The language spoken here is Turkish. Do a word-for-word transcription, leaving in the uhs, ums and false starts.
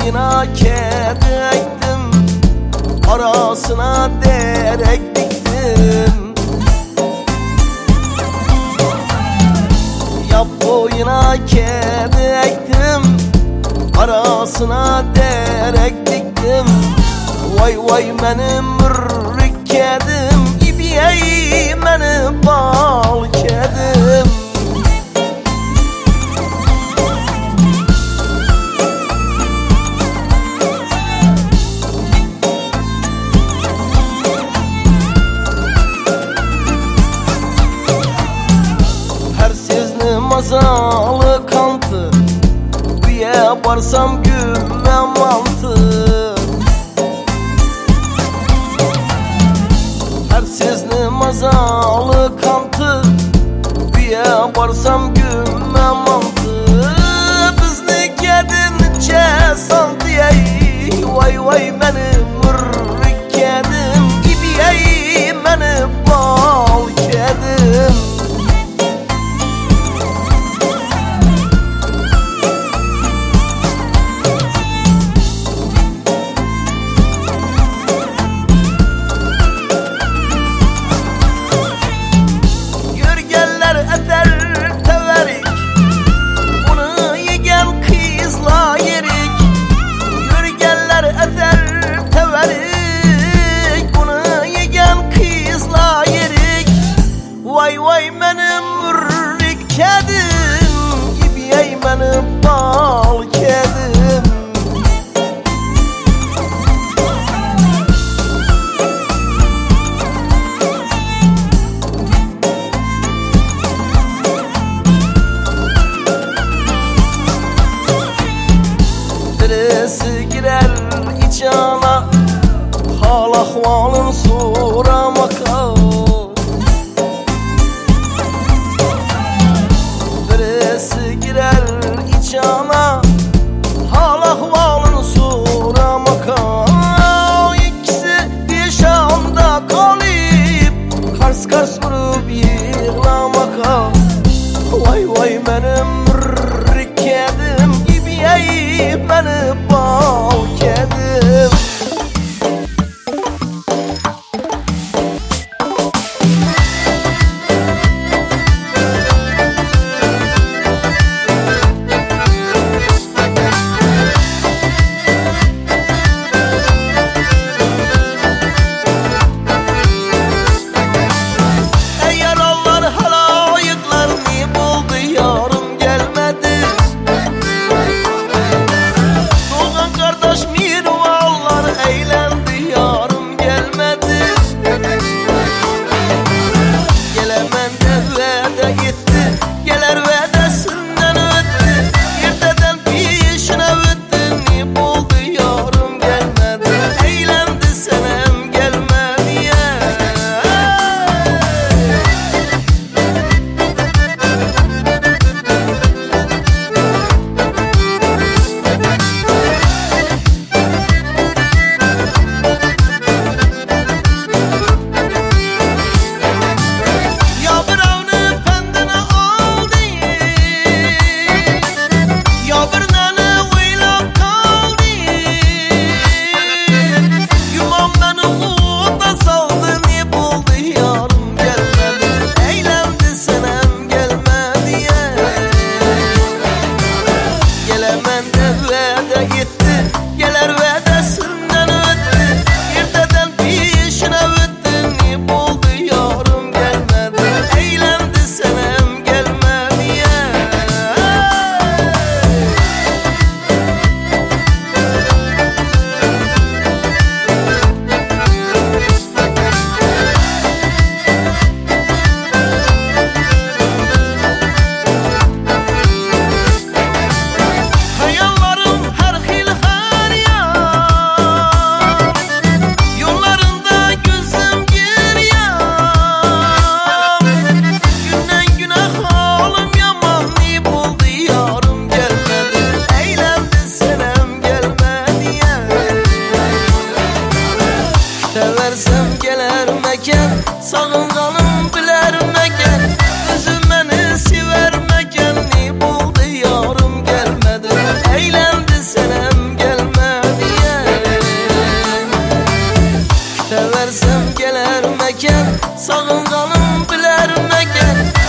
boyuna kedi ektim, arasına derek diktim. Yap boyuna kedi ektim, arasına derek diktim. Vay vay benim mürrik kedim, İbiyey benim bal kedim. Mazalı kantı, üye barsam gümme mantı. Her sizni mazalı kantı, üye barsam gümme mantı. Bizni kedince saldı ey, vay vay benim mürrik kedim, İbiyey benim bal kedim. Vay vay benim mürrik kedim, İbiyey benim bal kedim. Birisi girer içana, hal ahvalın soramaka. Birisi girer içana, hal ahvalın soramaka. İkisi bir şanda kalıp, kars kars vurup yığlamaka. Vay vay benim mürrik kedim, İbiyey benim bal kedim. Doğan kardeş mirvan Seversem geler mekan, sağın kanım biler mekan.